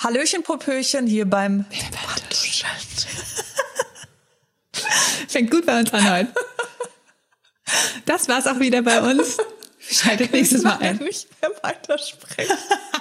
Hallöchen, Popöchen, hier beim Fängt gut bei uns an heute. Das war's auch wieder bei uns. Schaltet nächstes Mal ein. Nicht mehr weitersprechen.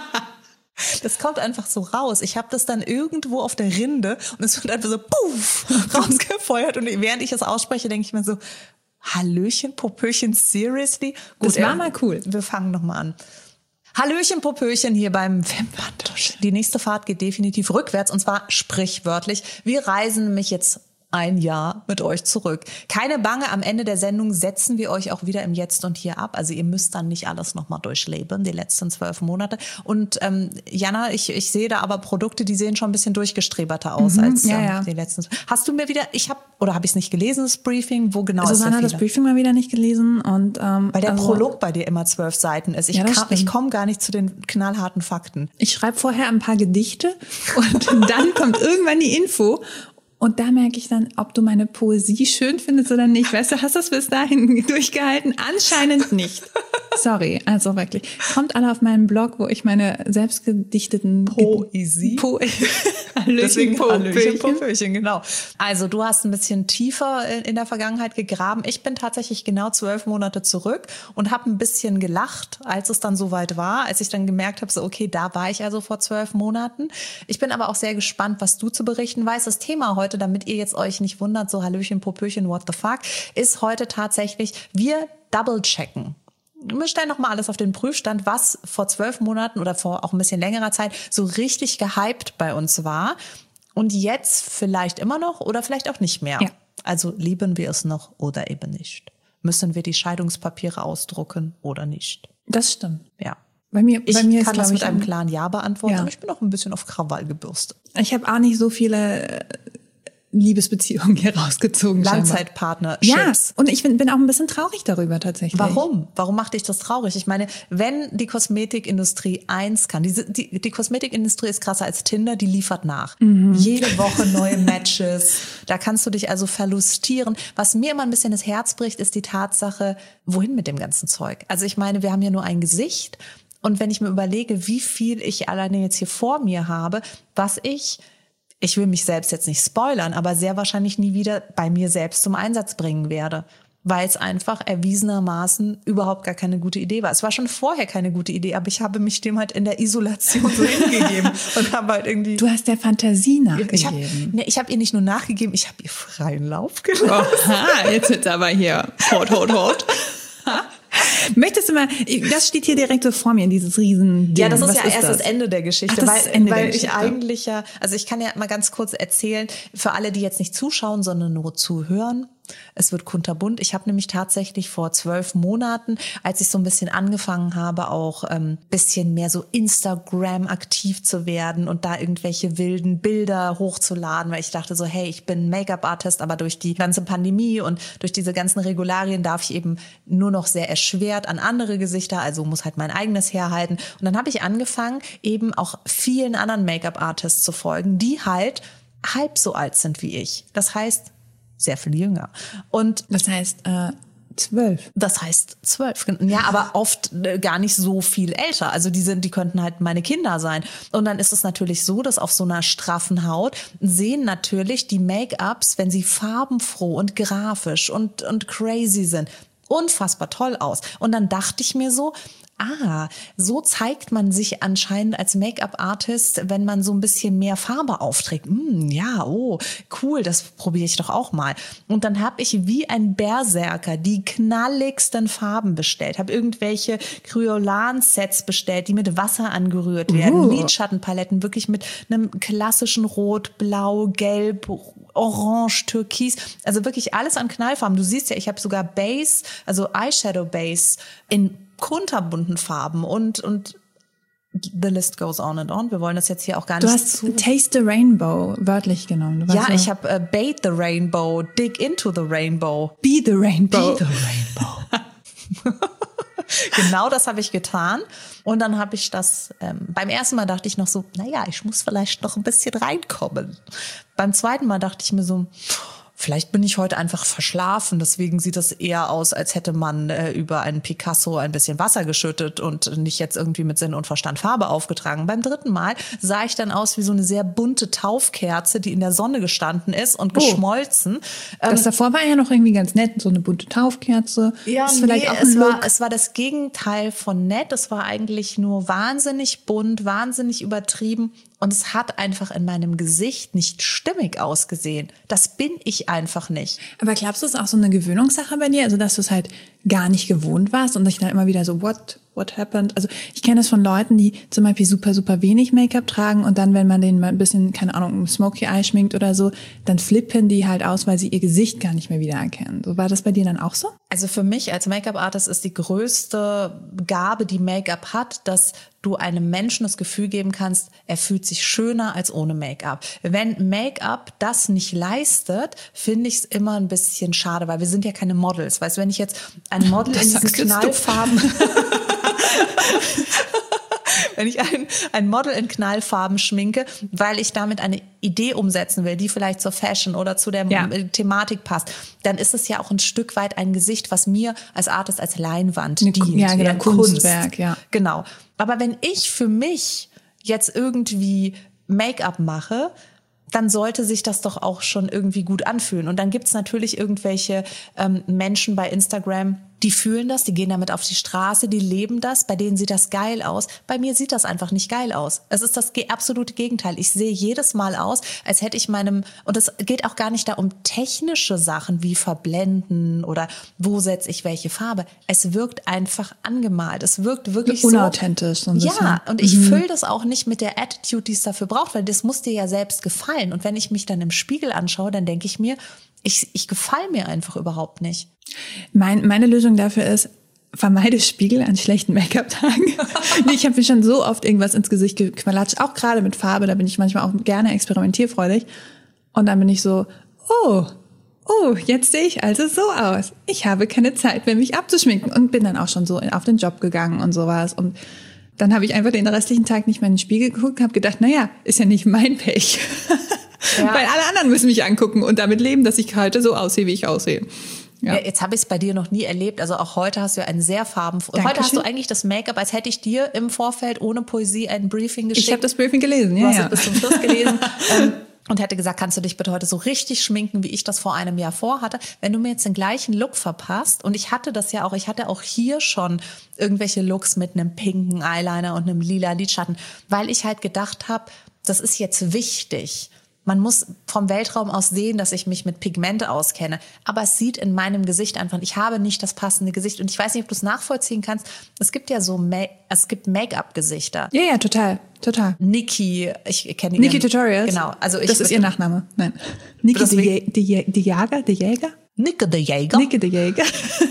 Das kommt einfach so raus. Ich habe das dann irgendwo auf der Rinde und es wird einfach so puff rausgefeuert. Und während ich es ausspreche, denke ich mir so, Hallöchen, Popöchen, seriously? Gut, das war mal cool. Wir fangen nochmal an. Hallöchen, Popöchen, hier beim Wimperntusch. Die nächste Fahrt geht definitiv rückwärts und zwar sprichwörtlich. Wir reisen nämlich jetzt ein Jahr mit euch zurück. Keine Bange, am Ende der Sendung setzen wir euch auch wieder im Jetzt und Hier ab. Also ihr müsst dann nicht alles nochmal durchleben, die letzten 12 Monate. Und Jana, ich sehe da aber Produkte, die sehen schon ein bisschen durchgestreberter aus als die letzten. Hast du mir wieder, habe ich es nicht gelesen, das Briefing? Wo genau ist der Fehler? Susanne hat das Briefing mal wieder nicht gelesen. Und, weil der Prolog bei dir immer 12 Seiten ist. Ich komme gar nicht zu den knallharten Fakten. Ich schreibe vorher ein paar Gedichte und dann kommt irgendwann die Info. Und da merke ich dann, ob du meine Poesie schön findest oder nicht. Weißt du, hast du es bis dahin durchgehalten? Anscheinend nicht. Sorry, also wirklich. Kommt alle auf meinen Blog, wo ich meine selbstgedichteten Poesie. Deswegen Popöchen, genau. Also du hast ein bisschen tiefer in der Vergangenheit gegraben. Ich bin tatsächlich genau 12 Monate zurück und habe ein bisschen gelacht, als es dann soweit war, als ich dann gemerkt habe, so okay, da war ich also vor 12 Monaten. Ich bin aber auch sehr gespannt, was du zu berichten weißt. Das Thema heute, damit ihr jetzt euch nicht wundert, so Hallöchen, Popöchen, what the fuck, ist heute tatsächlich, wir double-checken. Wir stellen nochmal alles auf den Prüfstand, was vor 12 Monaten oder vor auch ein bisschen längerer Zeit so richtig gehypt bei uns war und jetzt vielleicht immer noch oder vielleicht auch nicht mehr. Ja. Also lieben wir es noch oder eben nicht? Müssen wir die Scheidungspapiere ausdrucken oder nicht? Das stimmt. Ja. Ich kann das mit einem klaren Ja beantworten, aber ich bin auch ein bisschen auf Krawall gebürstet. Ich habe auch nicht so viele Liebesbeziehungen hier rausgezogen. Langzeitpartnerships. Ja, und ich bin auch ein bisschen traurig darüber tatsächlich. Warum? Warum macht dich das traurig? Ich meine, wenn die Kosmetikindustrie eins kann, die Kosmetikindustrie ist krasser als Tinder, die liefert nach. Mhm. Jede Woche neue Matches, da kannst du dich also verlustieren. Was mir immer ein bisschen das Herz bricht, ist die Tatsache, wohin mit dem ganzen Zeug? Also ich meine, wir haben ja nur ein Gesicht und wenn ich mir überlege, wie viel ich alleine jetzt hier vor mir habe, was ich will mich selbst jetzt nicht spoilern, aber sehr wahrscheinlich nie wieder bei mir selbst zum Einsatz bringen werde, weil es einfach erwiesenermaßen überhaupt gar keine gute Idee war. Es war schon vorher keine gute Idee, aber ich habe mich dem halt in der Isolation so hingegeben und habe halt irgendwie... Du hast der Fantasie nachgegeben. Ich habe ihr nicht nur nachgegeben, ich habe ihr freien Lauf gelassen. Oha, jetzt wird's aber hier hot. Möchtest du mal, das steht hier direkt so vor mir, dieses Riesending. Ja, das ist erst das Ende der Geschichte, weil ich eigentlich also ich kann ja mal ganz kurz erzählen, für alle, die jetzt nicht zuschauen, sondern nur zuhören. Es wird kunterbunt. Ich habe nämlich tatsächlich vor 12 Monaten, als ich so ein bisschen angefangen habe, auch bisschen mehr so Instagram aktiv zu werden und da irgendwelche wilden Bilder hochzuladen, weil ich dachte so, hey, ich bin Make-up-Artist, aber durch die ganze Pandemie und durch diese ganzen Regularien darf ich eben nur noch sehr erschwert an andere Gesichter, also muss halt mein eigenes herhalten. Und dann habe ich angefangen, eben auch vielen anderen Make-up-Artists zu folgen, die halt halb so alt sind wie ich. Das heißt, sehr viel jünger. Und das heißt 12. Das heißt 12. Ja, aber oft gar nicht so viel älter. Also die könnten halt meine Kinder sein. Und dann ist es natürlich so, dass auf so einer straffen Haut sehen natürlich die Make-ups, wenn sie farbenfroh und grafisch und crazy sind, unfassbar toll aus. Und dann dachte ich mir so, so zeigt man sich anscheinend als Make-up-Artist, wenn man so ein bisschen mehr Farbe aufträgt. Cool, das probiere ich doch auch mal. Und dann habe ich wie ein Berserker die knalligsten Farben bestellt, habe irgendwelche Kryolan-Sets bestellt, die mit Wasser angerührt werden, Lidschattenpaletten, wirklich mit einem klassischen Rot, Blau, Gelb, Orange, Türkis, also wirklich alles an Knallfarben. Du siehst ja, ich habe sogar Base, also Eyeshadow Base in kunterbunten Farben und the list goes on and on. Wir wollen das jetzt hier auch gar nicht. Du hast Taste the Rainbow wörtlich genommen. Ja, ich habe Bathe the Rainbow, Dig into the Rainbow. Be the Rainbow. Be the Rainbow. Genau das habe ich getan. Und dann habe ich das, beim ersten Mal dachte ich noch so, ich muss vielleicht noch ein bisschen reinkommen. Beim zweiten Mal dachte ich mir so, Vielleicht bin ich heute einfach verschlafen, deswegen sieht es eher aus, als hätte man über einen Picasso ein bisschen Wasser geschüttet und nicht jetzt irgendwie mit Sinn und Verstand Farbe aufgetragen. Beim dritten Mal sah ich dann aus wie so eine sehr bunte Taufkerze, die in der Sonne gestanden ist und geschmolzen. Das davor war ja noch irgendwie ganz nett, so eine bunte Taufkerze. Ja, ist vielleicht auch ein Look. Es war das Gegenteil von nett. Es war eigentlich nur wahnsinnig bunt, wahnsinnig übertrieben. Und es hat einfach in meinem Gesicht nicht stimmig ausgesehen. Das bin ich einfach nicht. Aber glaubst du, es ist auch so eine Gewöhnungssache bei dir? Also, dass du es halt gar nicht gewohnt warst und dich dann immer wieder so, what happened? Also, ich kenne das von Leuten, die zum Beispiel super, super wenig Make-up tragen und dann, wenn man denen mal ein bisschen, keine Ahnung, Smoky Eye schminkt oder so, dann flippen die halt aus, weil sie ihr Gesicht gar nicht mehr wiedererkennen. So, war das bei dir dann auch so? Also für mich als Make-up-Artist ist die größte Gabe, die Make-up hat, dass du einem Menschen das Gefühl geben kannst, er fühlt sich schöner als ohne Make-up. Wenn Make-up das nicht leistet, finde ich es immer ein bisschen schade, weil wir sind ja keine Models. Weißt du, wenn ich jetzt ein Model in diesen Knallfarben... Wenn ich ein Model in Knallfarben schminke, weil ich damit eine Idee umsetzen will, die vielleicht zur Fashion oder zu der Thematik passt, dann ist es ja auch ein Stück weit ein Gesicht, was mir als Artist als Leinwand dient. Ja, genau, Kunstwerk, ja. Genau. Aber wenn ich für mich jetzt irgendwie Make-up mache, dann sollte sich das doch auch schon irgendwie gut anfühlen. Und dann gibt's natürlich irgendwelche Menschen bei Instagram, die fühlen das, die gehen damit auf die Straße, die leben das, bei denen sieht das geil aus. Bei mir sieht das einfach nicht geil aus. Es ist das absolute Gegenteil. Ich sehe jedes Mal aus, als hätte ich und es geht auch gar nicht da um technische Sachen wie Verblenden oder wo setze ich welche Farbe. Es wirkt einfach angemalt. Es wirkt wirklich unauthentisch. So ein bisschen. Ja, und ich fülle das auch nicht mit der Attitude, die es dafür braucht, weil das muss dir ja selbst gefallen. Und wenn ich mich dann im Spiegel anschaue, dann denke ich mir, ich gefalle mir einfach überhaupt nicht. Meine Lösung dafür ist, vermeide Spiegel an schlechten Make-up-Tagen. Nee, ich habe mir schon so oft irgendwas ins Gesicht gequatscht, auch gerade mit Farbe, da bin ich manchmal auch gerne experimentierfreudig. Und dann bin ich so, oh, jetzt sehe ich also so aus. Ich habe keine Zeit mehr, mich abzuschminken. Und bin dann auch schon so auf den Job gegangen und sowas. Und dann habe ich einfach den restlichen Tag nicht mehr in den Spiegel geguckt und habe gedacht, naja, ist ja nicht mein Pech. Ja. Weil alle anderen müssen mich angucken und damit leben, dass ich heute so aussehe, wie ich aussehe. Ja. Ja, jetzt habe ich es bei dir noch nie erlebt. Also auch heute hast du einen sehr farbenfrohen. Heute hast du eigentlich das Make-up, als hätte ich dir im Vorfeld ohne Poesie ein Briefing geschickt. Ich habe das Briefing gelesen, ja. Du hast es bis zum Schluss gelesen. Und hätte gesagt, kannst du dich bitte heute so richtig schminken, wie ich das vor einem Jahr vorhatte. Wenn du mir jetzt den gleichen Look verpasst, und ich hatte das ja auch, ich hatte auch hier schon irgendwelche Looks mit einem pinken Eyeliner und einem lila Lidschatten, weil ich halt gedacht habe, das ist jetzt wichtig. Man muss vom Weltraum aus sehen, dass ich mich mit Pigmente auskenne. Aber es sieht in meinem Gesicht einfach, ich habe nicht das passende Gesicht. Und ich weiß nicht, ob du es nachvollziehen kannst. Es gibt ja so, es gibt Make-up-Gesichter. Ja, total. Nikki, ich kenne die. Nikki Tutorials? Genau. Also das ist ihr Nachname. Nein. Nikki de Jäger? Nicke de Jäger. Nicke de Jäger.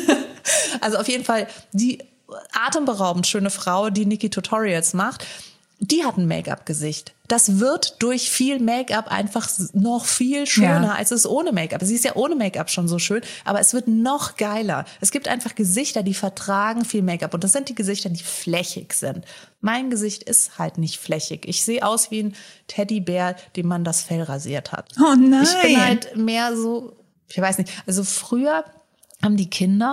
Also auf jeden Fall die atemberaubend schöne Frau, die Nikki Tutorials macht, die hat ein Make-up-Gesicht. Das wird durch viel Make-up einfach noch viel schöner, als es ohne Make-up. Sie ist ja ohne Make-up schon so schön, aber es wird noch geiler. Es gibt einfach Gesichter, die vertragen viel Make-up. Und das sind die Gesichter, die flächig sind. Mein Gesicht ist halt nicht flächig. Ich sehe aus wie ein Teddybär, dem man das Fell rasiert hat. Oh nein! Ich bin halt mehr so, ich weiß nicht, also früher haben die Kinder...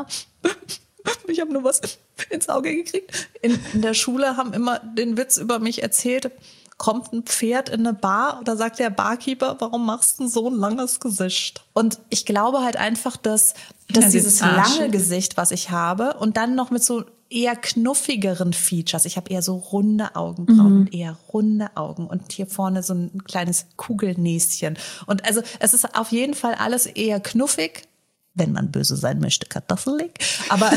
Ich habe nur was ins Auge gekriegt. In der Schule haben immer den Witz über mich erzählt. Kommt ein Pferd in eine Bar, da sagt der Barkeeper, warum machst du so ein langes Gesicht? Und ich glaube halt einfach, dass dieses lange Gesicht, was ich habe, und dann noch mit so eher knuffigeren Features. Ich habe eher so runde Augenbrauen und eher runde Augen und hier vorne so ein kleines Kugelnäschen. Und also es ist auf jeden Fall alles eher knuffig. Wenn man böse sein möchte, kartoffelig. Aber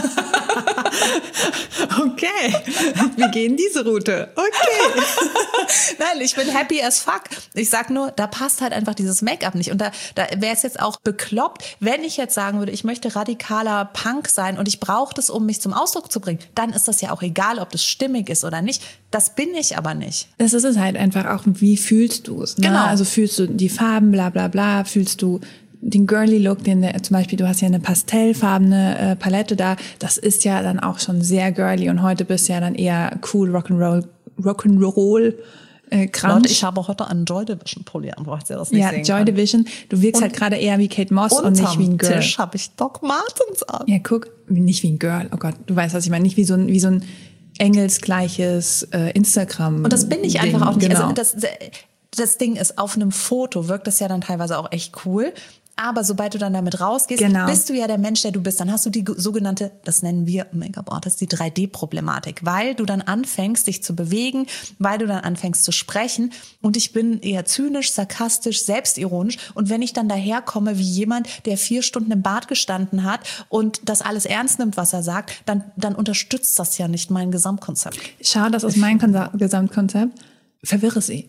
okay, wir gehen diese Route. Okay. Nein, ich bin happy as fuck. Ich sag nur, da passt halt einfach dieses Make-up nicht. Und da wäre es jetzt auch bekloppt, wenn ich jetzt sagen würde, ich möchte radikaler Punk sein und ich brauche das, um mich zum Ausdruck zu bringen. Dann ist das ja auch egal, ob das stimmig ist oder nicht. Das bin ich aber nicht. Das ist es halt einfach auch, wie fühlst du es? Ne? Genau. Also fühlst du die Farben, bla bla bla, fühlst du den girly Look, zum Beispiel, du hast ja eine pastellfarbene Palette da, das ist ja dann auch schon sehr girly und heute bist du ja dann eher cool Rock'n'Roll Crunch. Leute, ich habe heute einen Joy Division Pulli an, wo ich das nicht sehen Joy kann. Division. Du wirkst halt gerade eher wie Kate Moss und nicht wie ein Girl. Tisch habe ich Doc Martens an. Ja, guck, nicht wie ein Girl. Oh Gott, du weißt, was ich meine. Nicht wie so ein engelsgleiches Instagram. Und das bin ich einfach auch nicht. Genau. Also das Ding ist, auf einem Foto wirkt das ja dann teilweise auch echt cool. Aber sobald du dann damit rausgehst, bist du ja der Mensch, der du bist. Dann hast du die sogenannte, das nennen wir Make-up-Artist, die 3D-Problematik. Weil du dann anfängst, dich zu bewegen, weil du dann anfängst zu sprechen. Und ich bin eher zynisch, sarkastisch, selbstironisch. Und wenn ich dann daherkomme wie jemand, der 4 Stunden im Bad gestanden hat und das alles ernst nimmt, was er sagt, dann unterstützt das ja nicht mein Gesamtkonzept. Schau, das ist mein Gesamtkonzept. Verwirre sie.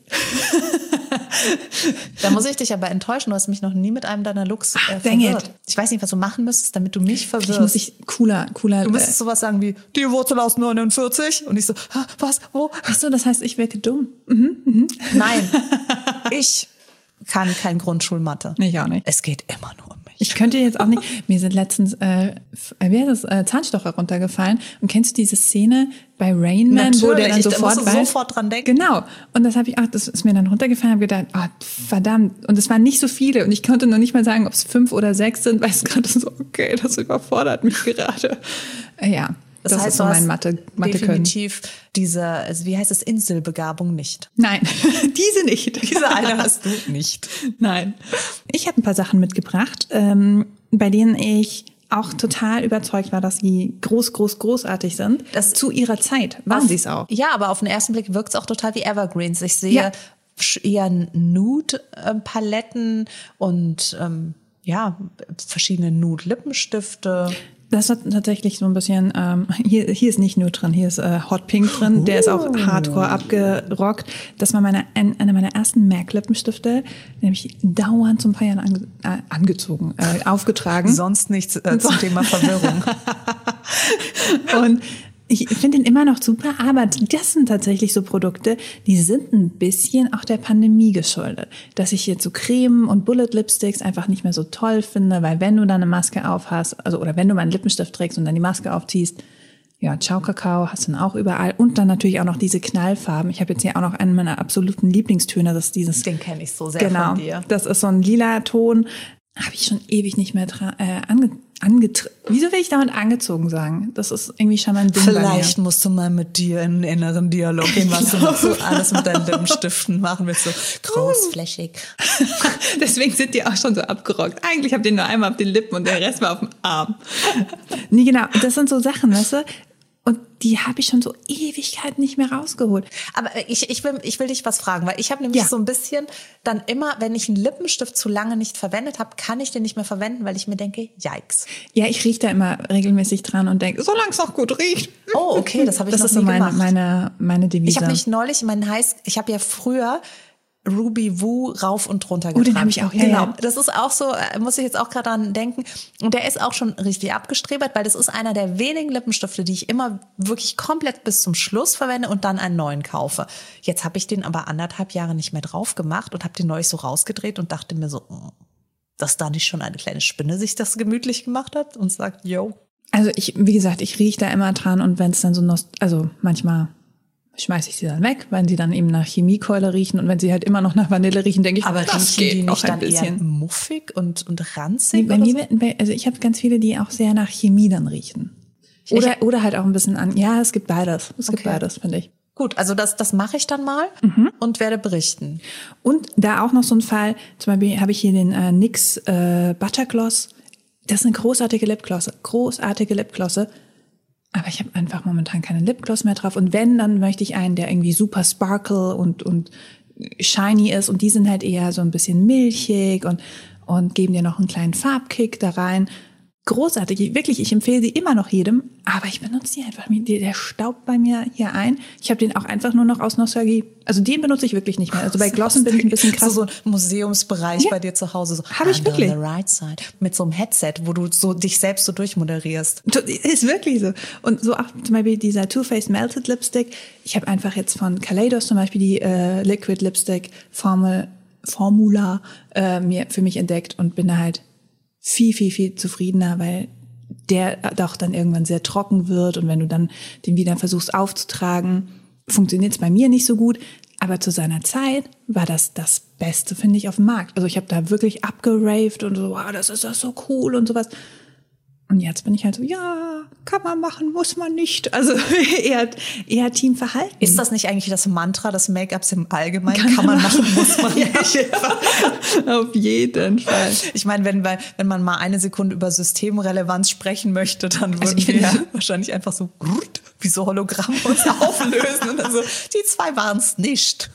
Da muss ich dich aber enttäuschen, du hast mich noch nie mit einem deiner Looks verwirrt. Ich weiß nicht, was du machen müsstest, damit du mich verwirrst. Ich muss dich cooler. Du müsstest sowas sagen wie, die Wurzel aus 49. Und ich so, was, wo? Ach so, das heißt, ich wirke dumm. Nein, ich kann kein Grundschulmathe. Ich auch nicht. Es geht immer nur um mich. Ich könnte jetzt auch nicht, mir sind letztens Zahnstocher runtergefallen. Und kennst du diese Szene bei Rain Man, natürlich, wo der dann sofort dran denken. Genau. Und das ist mir dann runtergefallen, habe gedacht, verdammt. Und es waren nicht so viele. Und ich konnte noch nicht mal sagen, ob es 5 oder 6 sind, weil es gerade so, okay, das überfordert mich gerade. Ja. Das heißt, ist so mein Mathe definitiv diese, also wie heißt es, Inselbegabung nicht. Nein, diese nicht. Diese eine hast du nicht. Nein. Ich habe ein paar Sachen mitgebracht, bei denen ich auch total überzeugt war, dass sie großartig sind. Zu ihrer Zeit waren sie es auch. Ja, aber auf den ersten Blick wirkt es auch total wie Evergreens. Ich sehe eher Nude-Paletten und verschiedene Nude-Lippensstifte. Das hat tatsächlich so ein bisschen, hier ist nicht Nude drin, hier ist Hot Pink drin, der ist auch hardcore abgerockt. Das war einer meiner ersten MAC-Lippenstifte, den habe ich dauernd zum Feiern aufgetragen. Sonst nichts zum Thema Verwirrung. Und ich finde ihn immer noch super, aber das sind tatsächlich so Produkte, die sind ein bisschen auch der Pandemie geschuldet. Dass ich jetzt so Creme und Bullet Lipsticks einfach nicht mehr so toll finde, weil wenn du dann eine Maske auf hast, oder wenn du mal einen Lippenstift trägst und dann die Maske aufziehst, ja, Ciao Kakao hast du dann auch überall. Und dann natürlich auch noch diese Knallfarben. Ich habe jetzt hier auch noch einen meiner absoluten Lieblingstöne, das ist dieses. Den kenne ich so sehr von dir. Das ist so ein lila Ton. Habe ich schon ewig nicht mehr wieso will ich damit angezogen sagen? Das ist irgendwie schon ein Ding. Vielleicht musst du mal mit dir in einen inneren Dialog gehen, was du noch so alles mit deinen Lippenstiften machen willst. So großflächig. Deswegen sind die auch schon so abgerockt. Eigentlich habt ihr nur einmal auf den Lippen und der Rest war auf dem Arm. Nee, genau. Das sind so Sachen, weißt du? Und die habe ich schon so Ewigkeiten nicht mehr rausgeholt. Aber ich will dich was fragen, weil ich habe nämlich so ein bisschen dann immer, wenn ich einen Lippenstift zu lange nicht verwendet habe, kann ich den nicht mehr verwenden, weil ich mir denke, yikes. Ja, ich rieche da immer regelmäßig dran und denke, solange es noch gut riecht. Oh, okay, das habe ich noch nie gemacht. Das ist so meine Devise. Ich habe mich neulich, ich habe ja früher Ruby Woo rauf und runter getragen. Den habe ich auch. Genau. Ja. Das ist auch so, muss ich jetzt auch gerade dran denken. Und der ist auch schon richtig abgestrebert, weil das ist einer der wenigen Lippenstifte, die ich immer wirklich komplett bis zum Schluss verwende und dann einen neuen kaufe. Jetzt habe ich den aber 1,5 Jahre nicht mehr drauf gemacht und habe den neulich so rausgedreht und dachte mir so, dass da nicht schon eine kleine Spinne sich das gemütlich gemacht hat und sagt, yo. Also wie gesagt, ich rieche da immer dran und wenn es dann so manchmal schmeiße ich sie dann weg, wenn sie dann eben nach Chemiekeule riechen und wenn sie halt immer noch nach Vanille riechen, denke ich, aber das geht die noch nicht ein dann bisschen. Eher muffig und ranzig? Also ich habe ganz viele, die auch sehr nach Chemie dann riechen. Oder halt auch ein bisschen es gibt beides. Es gibt beides, finde ich. Gut, also das mache ich dann mal und werde berichten. Und da auch noch so ein Fall, zum Beispiel habe ich hier den NYX Buttergloss. Das ist eine großartige Lipglosse. Aber ich habe einfach momentan keinen Lipgloss mehr drauf. Und wenn, dann möchte ich einen, der irgendwie super sparkle und shiny ist. Und die sind halt eher so ein bisschen milchig und geben dir noch einen kleinen Farbkick da rein. Großartig, wirklich, ich empfehle sie immer noch jedem, aber ich benutze die einfach, der staubt bei mir hier ein. Ich habe den auch einfach nur noch aus Nostalgie. Also den benutze ich wirklich nicht mehr. Also bei Glossen bin ich ein bisschen krass. So ein Museumsbereich bei dir zu Hause. So habe ich wirklich. On the right side. Mit so einem Headset, wo du so dich selbst so durchmoderierst. Ist wirklich so. Und so auch zum Beispiel dieser Too Faced Melted Lipstick. Ich habe einfach jetzt von Kaleidos zum Beispiel die Liquid Lipstick Formula mir für mich entdeckt und bin da halt viel zufriedener, weil der doch dann irgendwann sehr trocken wird und wenn du dann den wieder versuchst aufzutragen, funktioniert es bei mir nicht so gut. Aber zu seiner Zeit war das Beste, finde ich, auf dem Markt. Also ich habe da wirklich abgeraved und so, wow, das ist so cool und sowas. Und jetzt bin ich halt so, ja, kann man machen, muss man nicht. Also eher Teamverhalten. Ist das nicht eigentlich das Mantra des Make-ups im Allgemeinen? Kann man machen, muss man nicht. Auf jeden Fall. Ich meine, wenn man mal eine Sekunde über Systemrelevanz sprechen möchte, dann würden ich wir finde- wahrscheinlich einfach so wie so Hologramme uns auflösen und dann so, die zwei waren es nicht.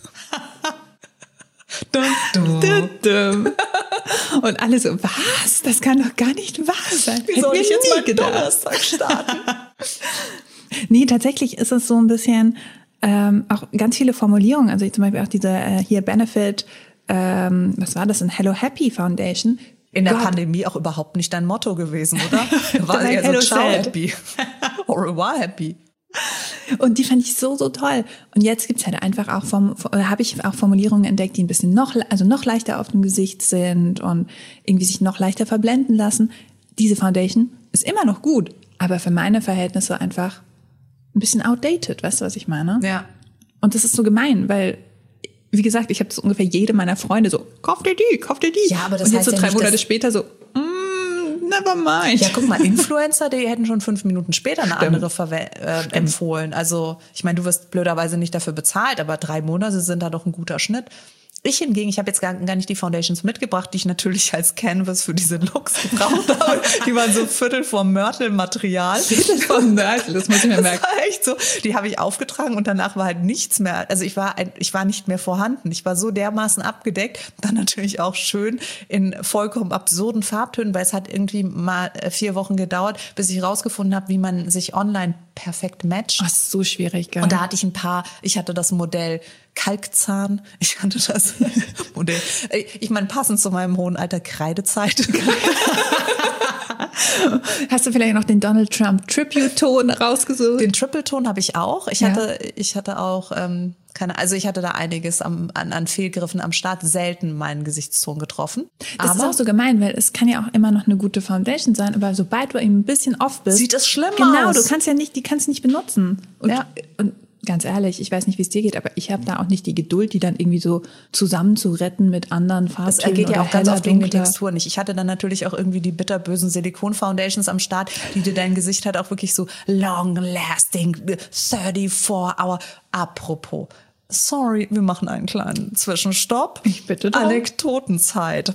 Und alle so, was? Das kann doch gar nicht wahr sein. Wie soll Hätten ich wir jetzt nie mal gedacht. Donnerstag starten? Nee, tatsächlich ist es so ein bisschen auch ganz viele Formulierungen. Also zum Beispiel auch diese hier Benefit, was war das, ein Hello Happy Foundation. In der Gott. Pandemie auch überhaupt nicht dein Motto gewesen, oder? War Dabei eher Hello so Ciao Sad. Happy. Au revoir Happy. Und die fand ich so toll. Und jetzt gibt's halt einfach auch habe ich auch Formulierungen entdeckt, die ein bisschen noch leichter auf dem Gesicht sind und irgendwie sich noch leichter verblenden lassen. Diese Foundation ist immer noch gut, aber für meine Verhältnisse einfach ein bisschen outdated. Weißt du, was ich meine? Ja. Und das ist so gemein, weil, wie gesagt, ich habe das ungefähr jede meiner Freunde so, kauf dir die. Ja, aber das und heißt jetzt so ja 3 nicht, Monate dass- später so, never mind. Ja, guck mal, Influencer, die hätten schon 5 Minuten später eine Stimmt. andere empfohlen. Also, ich meine, du wirst blöderweise nicht dafür bezahlt, aber 3 Monate sind da doch ein guter Schnitt. Ich hingegen, ich habe jetzt gar nicht die Foundations mitgebracht, die ich natürlich als Canvas für diese Looks gebraucht habe. Die waren so Viertel vom Mörtelmaterial. Von Mörtel, das muss ich mir Das merken. war echt so. Die habe ich aufgetragen und danach war halt nichts mehr. Also ich war nicht mehr vorhanden. Ich war so dermaßen abgedeckt. Dann natürlich auch schön in vollkommen absurden Farbtönen, weil es hat irgendwie mal 4 Wochen gedauert, bis ich rausgefunden habe, wie man sich online perfekt matcht. Oh, ist so schwierig, gell? Und da hatte ich hatte das Modell Kalkzahn, ich hatte das Modell, ich meine, passend zu meinem hohen Alter Kreidezeit. Hast du vielleicht noch den Donald Trump Tribute-Ton rausgesucht? Den Triple-Ton habe ich auch. Ich hatte auch, ich hatte da einiges an Fehlgriffen am Start, selten meinen Gesichtston getroffen. Das ist auch so gemein, weil es kann ja auch immer noch eine gute Foundation sein, aber sobald du eben ein bisschen off bist, Sieht es schlimm genau, aus. du kannst die kannst du nicht benutzen. Und, Ja. und ganz ehrlich, ich weiß nicht, wie es dir geht, aber ich habe da auch nicht die Geduld, die dann irgendwie so zusammenzuretten mit anderen Farbtönen. Das geht ja oder auch ganz heller, oft wegen der dunkler. Textur nicht. Ich hatte dann natürlich auch irgendwie die bitterbösen Silikon-Foundations am Start, die dir dein Gesicht halt auch wirklich so long-lasting, 34-hour. Apropos, sorry, wir machen einen kleinen Zwischenstopp. Ich bitte darum. Anekdotenzeit.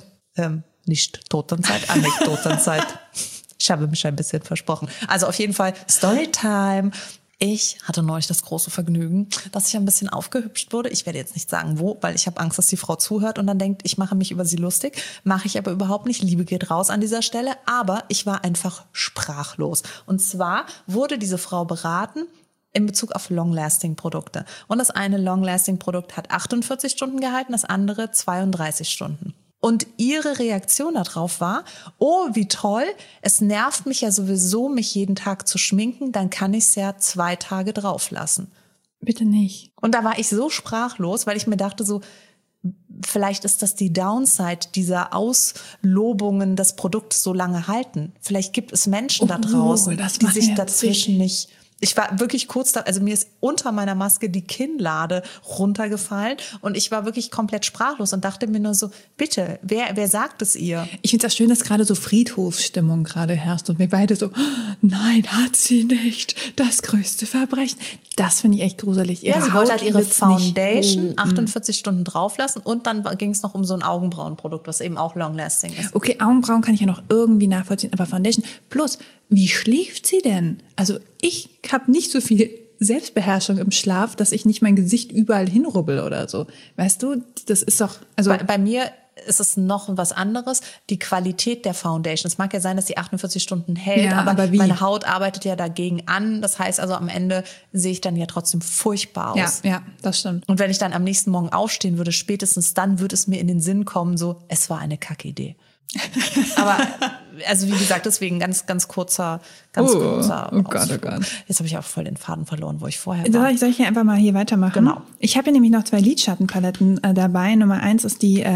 Nicht Totenzeit, Anekdotenzeit. Ich habe mich ein bisschen versprochen. Also auf jeden Fall Storytime. Ich hatte neulich das große Vergnügen, dass ich ein bisschen aufgehübscht wurde. Ich werde jetzt nicht sagen, wo, weil ich habe Angst, dass die Frau zuhört und dann denkt, ich mache mich über sie lustig. Mache ich aber überhaupt nicht. Liebe geht raus an dieser Stelle. Aber ich war einfach sprachlos. Und zwar wurde diese Frau beraten in Bezug auf Long-Lasting-Produkte. Und das eine Long-Lasting-Produkt hat 48 Stunden gehalten, das andere 32 Stunden. Und ihre Reaktion darauf war, oh, wie toll, es nervt mich ja sowieso, mich jeden Tag zu schminken, dann kann ich es ja 2 Tage drauf lassen. Bitte nicht. Und da war ich so sprachlos, weil ich mir dachte so, vielleicht ist das die Downside dieser Auslobungen, das Produkt so lange halten. Vielleicht gibt es Menschen da draußen, das die macht sich mir dazwischen nicht... Ich war wirklich kurz da, also mir ist unter meiner Maske die Kinnlade runtergefallen und ich war wirklich komplett sprachlos und dachte mir nur so, bitte, wer sagt es ihr? Ich finde es auch schön, dass gerade so Friedhofsstimmung gerade herrscht und wir beide so, nein, hat sie nicht, das größte Verbrechen. Das finde ich echt gruselig. Ja, sie Haut wollte halt ihre wird's Foundation nicht. 48 Stunden drauf lassen und dann ging es noch um so ein Augenbrauenprodukt, was eben auch long-lasting ist. Okay, Augenbrauen kann ich ja noch irgendwie nachvollziehen, aber Foundation. Plus, wie schläft sie denn? Also ich habe nicht so viel Selbstbeherrschung im Schlaf, dass ich nicht mein Gesicht überall hinrubbel oder so. Weißt du, das ist doch... also Bei mir ist es noch was anderes, die Qualität der Foundation. Es mag ja sein, dass die 48 Stunden hält, Ja, aber aber wie? meine Haut arbeitet ja dagegen an. Das heißt also, am Ende sehe ich dann ja trotzdem furchtbar aus. ja, das stimmt. Und wenn ich dann am nächsten Morgen aufstehen würde, spätestens dann würde es mir in den Sinn kommen, so, es war eine Kackidee. Aber, also wie gesagt, deswegen ganz kurzer oh Gott, Ausflug. oh Gott. Jetzt habe ich auch voll den Faden verloren, wo ich vorher war. Soll ich hier einfach mal hier weitermachen? Genau. Ich habe hier nämlich noch 2 Lidschattenpaletten dabei. Nummer 1 ist die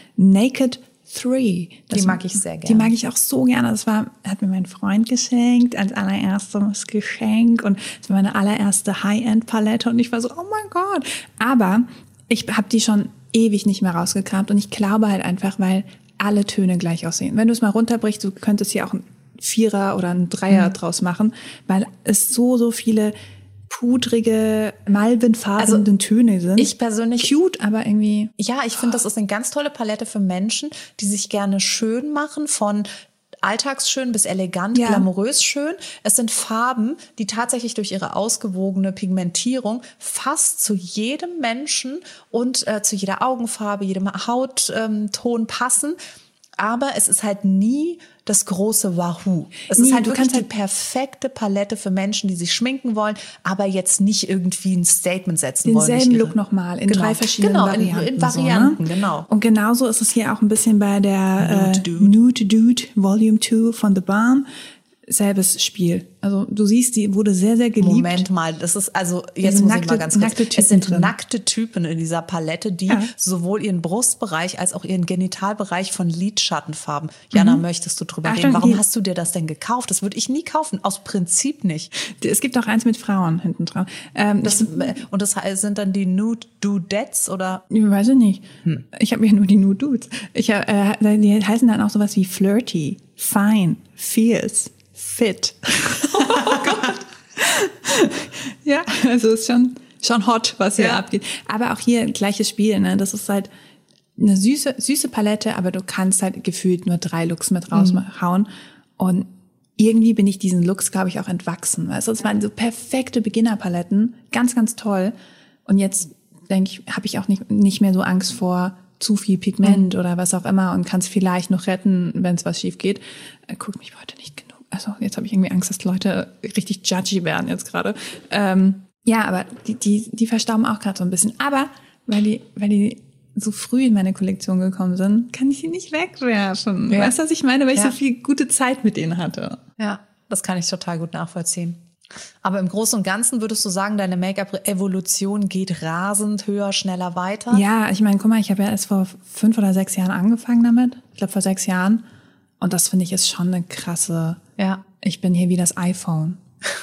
Naked 3. Die mag ich sehr gerne. Die mag ich auch so gerne. Hat mir mein Freund geschenkt, als allererstes Geschenk. Und das war meine allererste High-End-Palette. Und ich war so, oh mein Gott. Aber Ich habe die schon ewig nicht mehr rausgekramt und ich glaube halt einfach, weil alle Töne gleich aussehen. Wenn du es mal runterbrichst, du könntest hier auch ein Vierer oder ein Dreier draus machen, weil es so viele pudrige, malvenfarbenen Töne sind. Ich persönlich... Cute, aber irgendwie... Ja, ich finde, das ist eine ganz tolle Palette für Menschen, die sich gerne schön machen, von alltagsschön bis elegant, glamourös schön. Es sind Farben, die tatsächlich durch ihre ausgewogene Pigmentierung fast zu jedem Menschen und zu jeder Augenfarbe, jedem Hautton passen. Aber es ist halt nie das große Wahoo. Es ist halt wirklich die perfekte Palette für Menschen, die sich schminken wollen, aber jetzt nicht irgendwie ein Statement setzen wollen. Denselben Look nochmal in 3 verschiedenen Varianten. In Varianten, so, ne? genau. Und genauso ist es hier auch ein bisschen bei der Nude Dude Volume 2 von The Balm. Selbes Spiel. Also du siehst, die wurde sehr, sehr geliebt. Moment mal, das ist also, jetzt muss ich mal ganz kurz. Es sind nackte Typen in dieser Palette, die sowohl ihren Brustbereich als auch ihren Genitalbereich von Lidschattenfarben. Jana, möchtest du drüber reden? Warum hast du dir das denn gekauft? Das würde ich nie kaufen, aus Prinzip nicht. Es gibt auch eins mit Frauen hinten dran. Das sind dann die Nude Dudettes oder? Ich weiß ich nicht. Ich habe ja nur die Nude Dudes. Die heißen dann auch sowas wie flirty, fine, fierce, fit. Oh Gott. Ja, also ist schon hot, was hier abgeht. Aber auch hier gleiches Spiel, ne? Das ist halt eine süße Palette, aber du kannst halt gefühlt nur 3 Looks mit raushauen. Und irgendwie bin ich diesen Looks, glaube ich, auch entwachsen. Also es waren so perfekte Beginnerpaletten, ganz, ganz toll. Und jetzt denke ich, habe ich auch nicht mehr so Angst vor zu viel Pigment oder was auch immer und kann es vielleicht noch retten, wenn es was schief geht. Guck mich heute nicht genug. Also jetzt habe ich irgendwie Angst, dass Leute richtig judgy werden jetzt gerade. Ja, aber die verstauben auch gerade so ein bisschen. Aber weil die so früh in meine Kollektion gekommen sind, kann ich sie nicht wegwerfen. Ja. Weißt du, was ich meine? Weil ich so viel gute Zeit mit denen hatte. Ja, das kann ich total gut nachvollziehen. Aber im Großen und Ganzen würdest du sagen, deine Make-up-Evolution geht rasend höher, schneller weiter? Ja, ich meine, guck mal, ich habe ja erst vor 5 oder 6 Jahren angefangen damit. Ich glaube, vor 6 Jahren. Und das finde ich ist schon eine krasse... Ja. Ich bin hier wie das iPhone.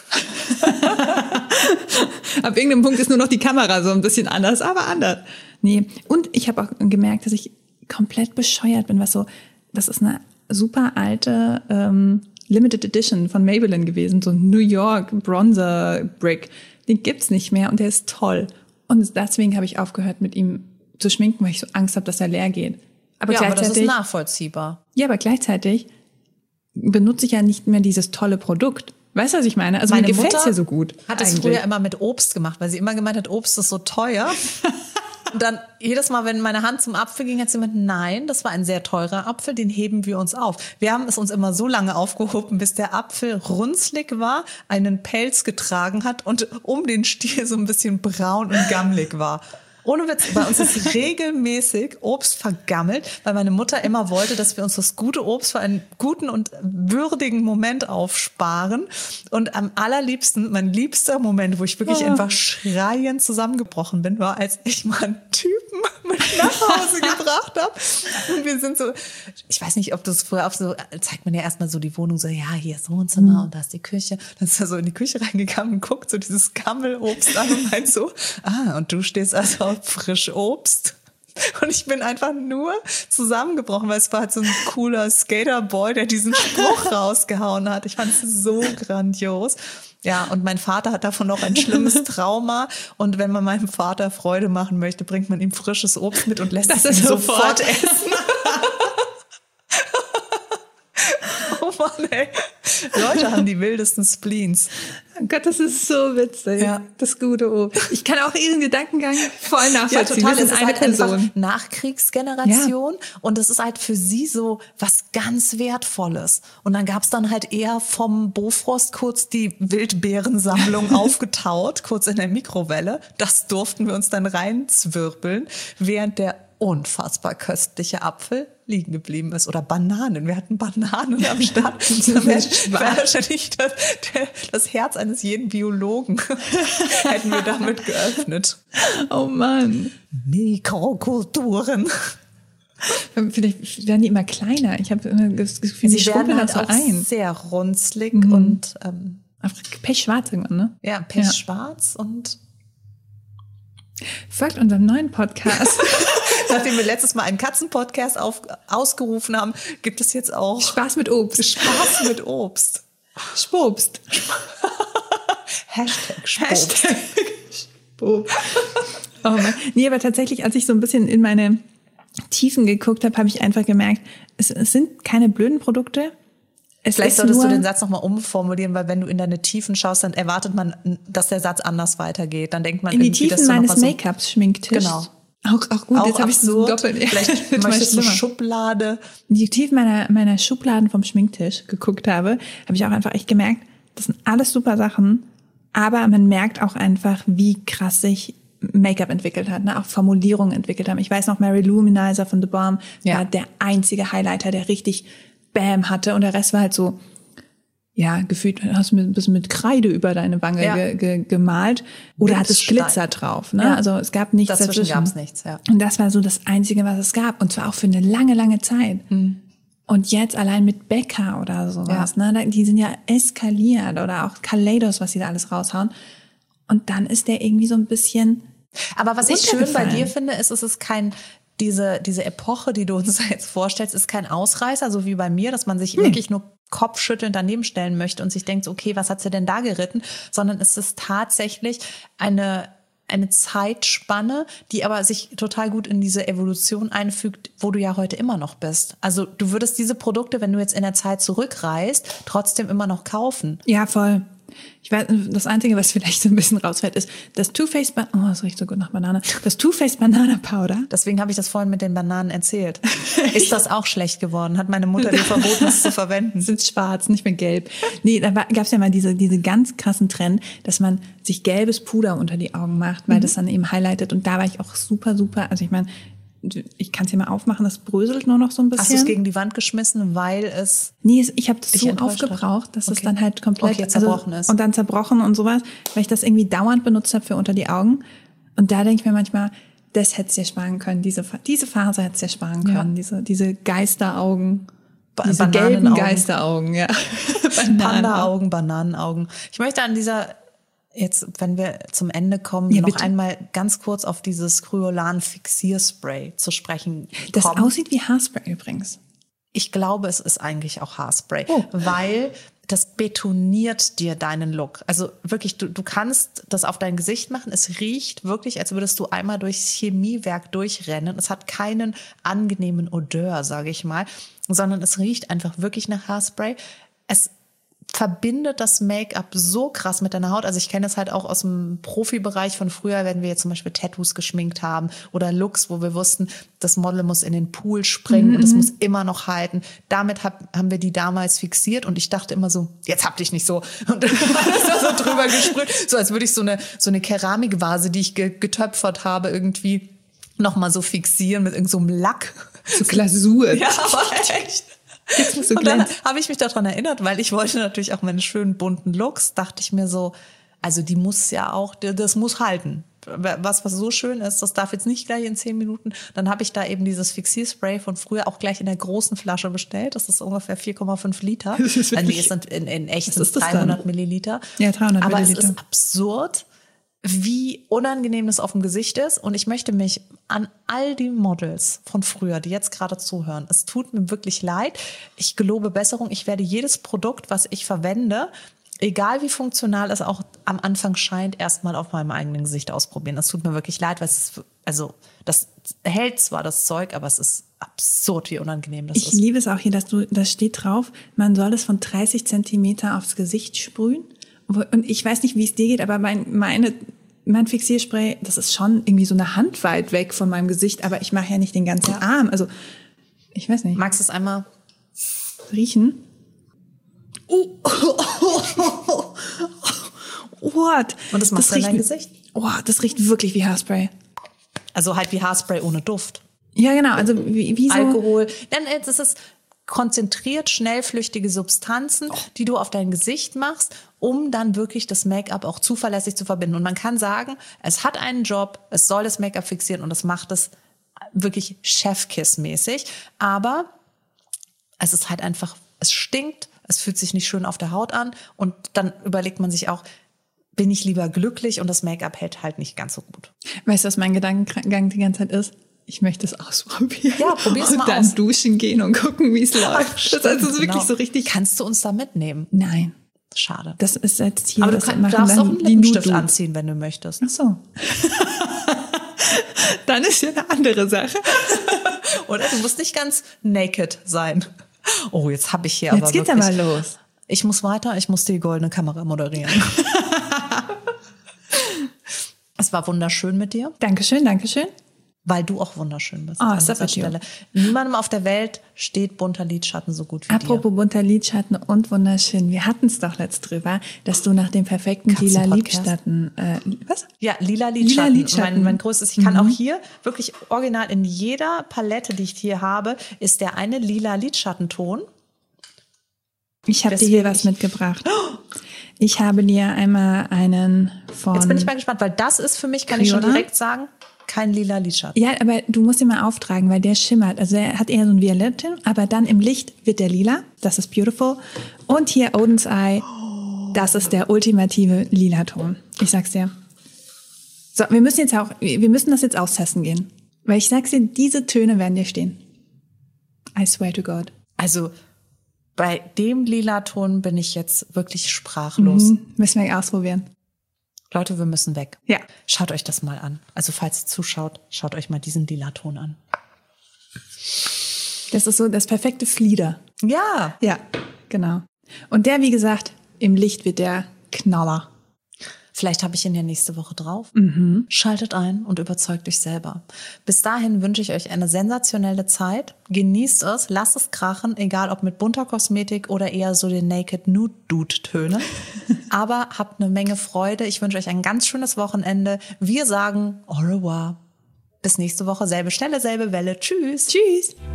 Ab irgendeinem Punkt ist nur noch die Kamera so ein bisschen anders, aber anders. Nee. Und ich habe auch gemerkt, dass ich komplett bescheuert bin, das ist eine super alte Limited Edition von Maybelline gewesen, so ein New York Bronzer Brick. Den gibt's nicht mehr und der ist toll. Und deswegen habe ich aufgehört, mit ihm zu schminken, weil ich so Angst habe, dass er leer geht. Aber das ist nachvollziehbar. Ja, aber gleichzeitig benutze ich ja nicht mehr dieses tolle Produkt. Weißt du, was ich meine? Also meine mir gefällt es Mutter ja so gut. Hat es früher immer mit Obst gemacht, weil sie immer gemeint hat, Obst ist so teuer. Und dann jedes Mal, wenn meine Hand zum Apfel ging, hat sie gemeint, nein, das war ein sehr teurer Apfel, den heben wir uns auf. Wir haben es uns immer so lange aufgehoben, bis der Apfel runzlig war, einen Pelz getragen hat und um den Stiel so ein bisschen braun und gammelig war. Ohne Witz, bei uns ist regelmäßig Obst vergammelt, weil meine Mutter immer wollte, dass wir uns das gute Obst für einen guten und würdigen Moment aufsparen. Und am allerliebsten, mein liebster Moment, wo ich wirklich einfach schreiend zusammengebrochen bin, war, als ich mal einen Typen mit nach Hause gebracht habe. Und wir sind so, ich weiß nicht, ob das früher auch so, zeigt man ja erstmal so die Wohnung, so, ja, hier ist Wohnzimmer und da ist die Küche. Dann ist er so in die Küche reingegangen und guckt so dieses Gammelobst an und meint so, und du stehst also Frischobst. Und ich bin einfach nur zusammengebrochen, weil es war halt so ein cooler Skaterboy, der diesen Spruch rausgehauen hat. Ich fand es so grandios. Ja, und mein Vater hat davon noch ein schlimmes Trauma. Und wenn man meinem Vater Freude machen möchte, bringt man ihm frisches Obst mit und lässt es ihm sofort essen. Oh Mann, ey. Leute haben die wildesten Spleens. Oh Gott, das ist so witzig. Ja. Das gute Obst. Ich kann auch ihren Gedankengang voll nachvollziehen. Ja, total. Wir sind eine halt Person. Nachkriegsgeneration. Ja. Und das ist halt für sie so was ganz Wertvolles. Und dann gab's dann halt eher vom Bofrost kurz die Wildbeerensammlung aufgetaut, kurz in der Mikrowelle. Das durften wir uns dann reinzwirbeln, während der unfassbar köstliche Apfel liegen geblieben ist. Oder Bananen. Wir hatten Bananen am Start. Das wäre wahrscheinlich das Herz eines jeden Biologen hätten wir damit geöffnet. Oh Mann. Mikrokulturen. Vielleicht werden die immer kleiner. Ich habe das Gefühl, sie schrumpeln halt auch ein. Sehr runzlig und pechschwarz irgendwann, ne? Ja, pechschwarz und Folgt unserem neuen Podcast. Nachdem wir letztes Mal einen Katzenpodcast ausgerufen haben, gibt es jetzt auch Spaß mit Obst. Spaß mit Obst. Spobst. Hashtag Spobst. Spobst. Oh Mann. Nee, aber tatsächlich, als ich so ein bisschen in meine Tiefen geguckt habe, habe ich einfach gemerkt, es sind keine blöden Produkte. Vielleicht solltest du den Satz nochmal umformulieren, weil wenn du in deine Tiefen schaust, dann erwartet man, dass der Satz anders weitergeht. Dann denkt man in die Tiefen meines Make-ups, Schminktisch. Genau. Auch gut, jetzt habe ich so doppelt. Vielleicht möchtest du Schublade. In die Tiefen meiner Schubladen vom Schminktisch geguckt habe, habe ich auch einfach echt gemerkt, das sind alles super Sachen, aber man merkt auch einfach, wie krass sich Make-up entwickelt hat, ne? Auch Formulierungen entwickelt haben. Ich weiß noch, Mary Luminizer von The Balm war der einzige Highlighter, der richtig Bam hatte und der Rest war halt so, ja, gefühlt hast du ein bisschen mit Kreide über deine Wange gemalt oder hattest Glitzer drauf, ne? Ja. Also es gab nichts dazwischen. Gab es nichts, ja. Und das war so das Einzige, was es gab und zwar auch für eine lange, lange Zeit. Und jetzt allein mit Becca oder sowas, ne? Die sind ja eskaliert oder auch Kaleidos, was sie da alles raushauen. Und dann ist der irgendwie so ein bisschen. Aber was ich schön bei dir finde, ist, es ist kein, diese Epoche, die du uns jetzt vorstellst, ist kein Ausreißer, so wie bei mir, dass man sich wirklich nur kopfschüttelnd daneben stellen möchte und sich denkt, okay, was hat sie denn da geritten? Sondern es ist tatsächlich eine Zeitspanne, die aber sich total gut in diese Evolution einfügt, wo du ja heute immer noch bist. Also du würdest diese Produkte, wenn du jetzt in der Zeit zurückreist, trotzdem immer noch kaufen. Ja, voll. Ich weiß, das Einzige, was vielleicht so ein bisschen rausfällt, ist das Too Faced das riecht so gut nach Banane. Das Too Faced Banana Powder. Deswegen habe ich das vorhin mit den Bananen erzählt. Ist das auch schlecht geworden? Hat meine Mutter dir verboten, es zu verwenden? Es ist schwarz, nicht mehr gelb. Nee, da gab es ja mal diese ganz krassen Trend, dass man sich gelbes Puder unter die Augen macht, weil das dann eben highlightet. Und da war ich auch super, also ich meine, ich kann es hier mal aufmachen, das bröselt nur noch so ein bisschen. Hast du es gegen die Wand geschmissen, weil es... Nee, ich habe das so aufgebraucht, dass es dann halt komplett zerbrochen ist. Und dann zerbrochen und sowas, weil ich das irgendwie dauernd benutzt habe für unter die Augen. Und da denke ich mir manchmal, das hättest du dir sparen können, diese Phase hättest du dir sparen können, diese Geisteraugen, diese gelben Geisteraugen, ja. Panda-Augen, Bananenaugen. Ich möchte an dieser... Jetzt, wenn wir zum Ende kommen, noch einmal ganz kurz auf dieses Kryolan-Fixierspray zu sprechen kommen. Das aussieht wie Haarspray übrigens. Ich glaube, es ist eigentlich auch Haarspray, weil das betoniert dir deinen Look. Also wirklich, du kannst das auf dein Gesicht machen. Es riecht wirklich, als würdest du einmal durchs Chemiewerk durchrennen. Es hat keinen angenehmen Odeur, sage ich mal, sondern es riecht einfach wirklich nach Haarspray. Es verbindet das Make-up so krass mit deiner Haut. Also ich kenne das halt auch aus dem Profibereich von früher, wenn wir jetzt zum Beispiel Tattoos geschminkt haben oder Looks, wo wir wussten, das Model muss in den Pool springen und es muss immer noch halten. Damit haben wir die damals fixiert und ich dachte immer so, jetzt hab dich nicht so. Und dann ist da so drüber gesprüht, so als würde ich so eine Keramikvase, die ich getöpfert habe, irgendwie nochmal so fixieren mit irgend so einem Lack. So Glasur. Ja, aber echt. Und dann habe ich mich daran erinnert, weil ich wollte natürlich auch meine schönen bunten Looks, dachte ich mir so, also die muss ja auch, das muss halten. Was so schön ist, das darf jetzt nicht gleich in 10 Minuten. Dann habe ich da eben dieses Fixierspray von früher auch gleich in der großen Flasche bestellt. Das ist ungefähr 4,5 Liter. Das ist wirklich, in echt sind es 300 Milliliter. Ja, 300 Aber Milliliter. Es ist absurd, wie unangenehm das auf dem Gesicht ist. Und ich möchte mich an all die Models von früher, die jetzt gerade zuhören, es tut mir wirklich leid. Ich gelobe Besserung. Ich werde jedes Produkt, was ich verwende, egal wie funktional es auch am Anfang scheint, erstmal auf meinem eigenen Gesicht ausprobieren. Das tut mir wirklich leid, weil das hält zwar das Zeug, aber es ist absurd, wie unangenehm das ist. Ich liebe es auch hier, das steht drauf, man soll es von 30 Zentimeter aufs Gesicht sprühen. Und ich weiß nicht, wie es dir geht, aber mein Fixierspray, das ist schon irgendwie so eine Hand weit weg von meinem Gesicht, aber ich mache ja nicht den ganzen Arm. Also, ich weiß nicht. Magst du es einmal riechen? What? Und das machst du in dein Gesicht? Oh, das riecht wirklich wie Haarspray. Also halt wie Haarspray ohne Duft. Ja, genau. Also wie so Alkohol. Dann ist es konzentriert, schnellflüchtige Substanzen, die du auf dein Gesicht machst, um dann wirklich das Make-up auch zuverlässig zu verbinden. Und man kann sagen, es hat einen Job, es soll das Make-up fixieren und es macht es wirklich Chefkiss-mäßig. Aber es ist halt einfach, es stinkt, es fühlt sich nicht schön auf der Haut an und dann überlegt man sich auch, bin ich lieber glücklich und das Make-up hält halt nicht ganz so gut. Weißt du, was mein Gedankengang die ganze Zeit ist? Ich möchte es ausprobieren. Ja, probier's mal aus. Und dann duschen gehen und gucken, wie es läuft. Stimmt, das ist wirklich genau. so richtig. Kannst du uns da mitnehmen? Nein. Schade. Das ist jetzt hier. Aber du darfst auch einen die Lippenstift Nudu. anziehen, wenn du möchtest. Ach so. Dann ist ja eine andere Sache. Oder du musst nicht ganz naked sein. Oh, jetzt habe ich hier Jetzt aber geht's wirklich... aber los. Ich muss weiter, ich muss die goldene Kamera moderieren. Es war wunderschön mit dir, Dankeschön, Dankeschön. weil du auch wunderschön bist. Oh, an ist dieser das Stelle. Niemandem auf der Welt steht bunter Lidschatten so gut wie Apropos bunter Lidschatten und wunderschön. Wir hatten es doch letzt drüber, dass du nach dem perfekten lila Katzenpodcast. Lidschatten, was? dir. Ja, lila Lidschatten. Lidschatten. Mein größtes. Ich kann auch hier wirklich original in jeder Palette, die ich hier habe, ist der eine lila Lidschattenton. Ich habe dir hier was mitgebracht. Ich habe dir einmal einen von... Jetzt bin ich mal gespannt, weil das ist für mich, kann ich schon Crayola? direkt sagen, kein lila Lidschatten. Ja, aber du musst ihn mal auftragen, weil der schimmert. Also er hat eher so ein Violetten, aber dann im Licht wird der lila. Das ist beautiful. Und hier Odin's Eye. Das ist der ultimative Lila-Ton. Ich sag's dir. So, wir müssen das jetzt austesten gehen. Weil ich sag's dir, diese Töne werden dir stehen. I swear to God. Also bei dem lila Ton bin ich jetzt wirklich sprachlos. Müssen wir ausprobieren. Leute, wir müssen weg. Ja. Schaut euch das mal an. Also falls ihr zuschaut, schaut euch mal diesen lila Ton an. Das ist so das perfekte Flieder. Ja. Ja, genau. Und der, wie gesagt, im Licht wird der Knaller. Vielleicht habe ich ihn ja nächste Woche drauf. Schaltet ein und überzeugt euch selber. Bis dahin wünsche ich euch eine sensationelle Zeit. Genießt es, lasst es krachen, egal ob mit bunter Kosmetik oder eher so den Naked Nude Dude Töne. Aber habt eine Menge Freude. Ich wünsche euch ein ganz schönes Wochenende. Wir sagen au revoir. Bis nächste Woche, selbe Stelle, selbe Welle. Tschüss. Tschüss.